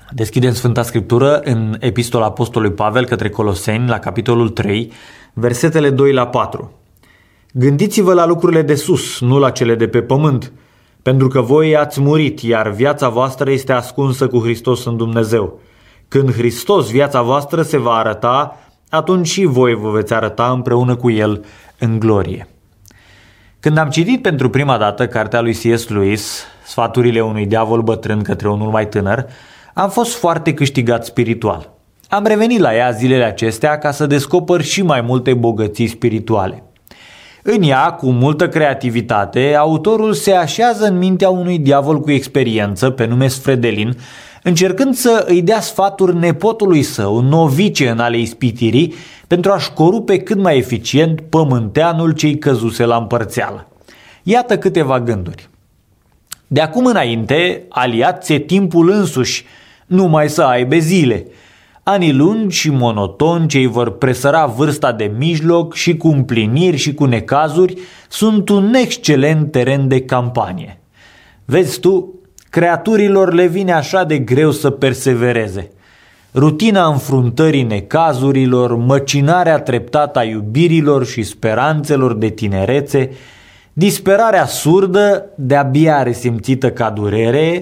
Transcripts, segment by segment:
Deschidem Sfânta Scriptură în Epistola Apostolului Pavel către Coloseni, la capitolul 3, versetele 2 la 4. Gândiți-vă la lucrurile de sus, nu la cele de pe pământ, pentru că voi ați murit, iar viața voastră este ascunsă cu Hristos în Dumnezeu. Când Hristos, viața voastră, se va arăta, atunci și voi vă veți arăta împreună cu El în glorie. Când am citit pentru prima dată cartea lui C.S. Lewis, Sfaturile unui diavol bătrân către unul mai tânăr, am fost foarte câștigat spiritual. Am revenit la ea zilele acestea ca să descoper și mai multe bogății spirituale. În ea, cu multă creativitate, autorul se așează în mintea unui diavol cu experiență, pe nume Sfredelin, încercând să îi dea sfaturi nepotului său, novice în ale ispitirii, pentru a-și corupe cât mai eficient pământeanul ce-i căzuse la împărțeală. Iată câteva gânduri. De acum înainte, aliat ți-e timpul însuși, numai să aibă zile. Anii lungi și monotoni ce îi vor presăra vârsta de mijloc și cu împliniri și cu necazuri sunt un excelent teren de campanie. Vezi tu, creaturilor le vine așa de greu să persevereze. Rutina înfruntării necazurilor, măcinarea treptată a iubirilor și speranțelor de tinerețe, disperarea surdă, de-abia resimțită ca durere,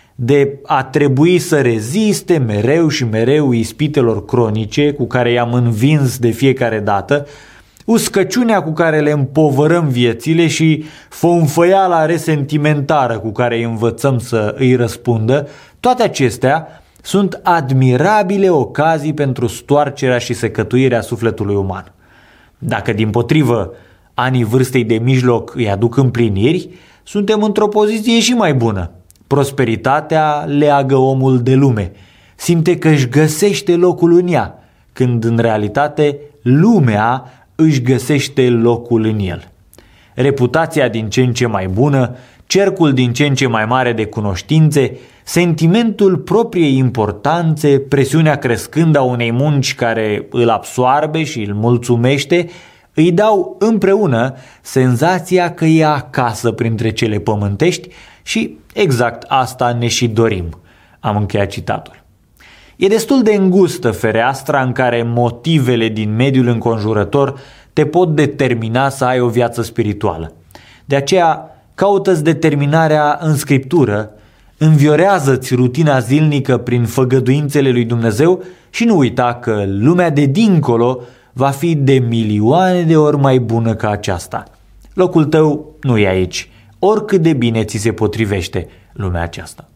de a trebui să reziste mereu și mereu ispitelor cronice cu care i-am învins de fiecare dată, uscăciunea cu care le împovărăm viețile și fonfăiala resentimentară cu care îi învățăm să îi răspundă, toate acestea sunt admirabile ocazii pentru stoarcerea și secătuirea sufletului uman. Dacă dimpotrivă anii vârstei de mijloc îi aduc împliniri, suntem într-o poziție și mai bună. Prosperitatea leagă omul de lume, simte că își găsește locul în ea, când în realitate lumea își găsește locul în el. Reputația din ce în ce mai bună, cercul din ce în ce mai mare de cunoștințe, sentimentul propriei importanțe, presiunea crescândă a unei munci care îl absoarbe și îl mulțumește, îi dau împreună senzația că e acasă printre cele pământești și exact asta ne și dorim. Am încheiat citatul. E destul de îngustă fereastra în care motivele din mediul înconjurător te pot determina să ai o viață spirituală. De aceea caută-ți determinarea în Scriptură, înviorează-ți rutina zilnică prin făgăduințele lui Dumnezeu și nu uita că lumea de dincolo va fi de milioane de ori mai bună ca aceasta. Locul tău nu e aici, oricât de bine ți se potrivește lumea aceasta.